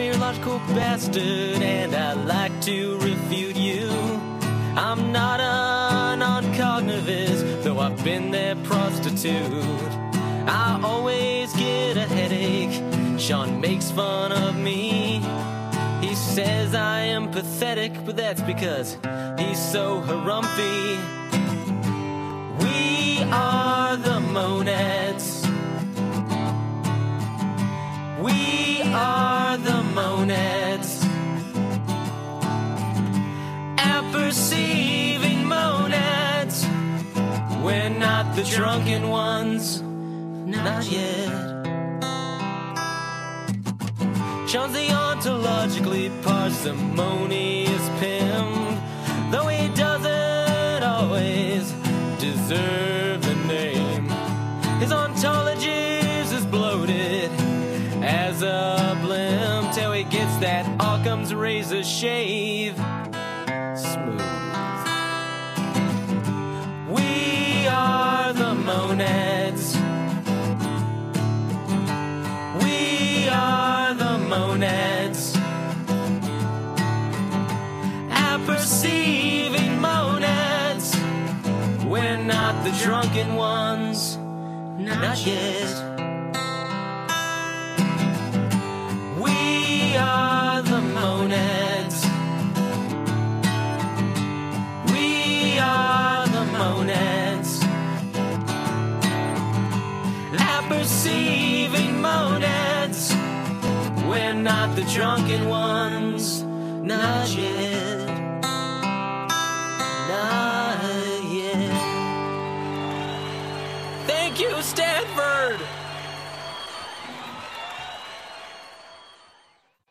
a logical bastard, and I like to refute you. I'm not a non-cognitivist, though I've been their prostitute. I always get a headache. Sean makes fun of me. He says I am pathetic, but that's because he's so harumphy. We are the Monettes. We are the Monettes. Apperceiving Monettes. We're not the drunken ones. Not yet. Sean's the ontologically parsimonious pimp, though he doesn't always deserve the name. His ontology is as bloated as a blimp till he gets that Occam's razor shave smooth. We are the Monettes. We are the Monettes. Apperceiving Monettes. We're not the drunken ones. Not yet. We are the Monettes. We are the Monettes. Apperceiving Monettes. We're not the drunken ones. Not yet. Not yet. Thank you, Stanford!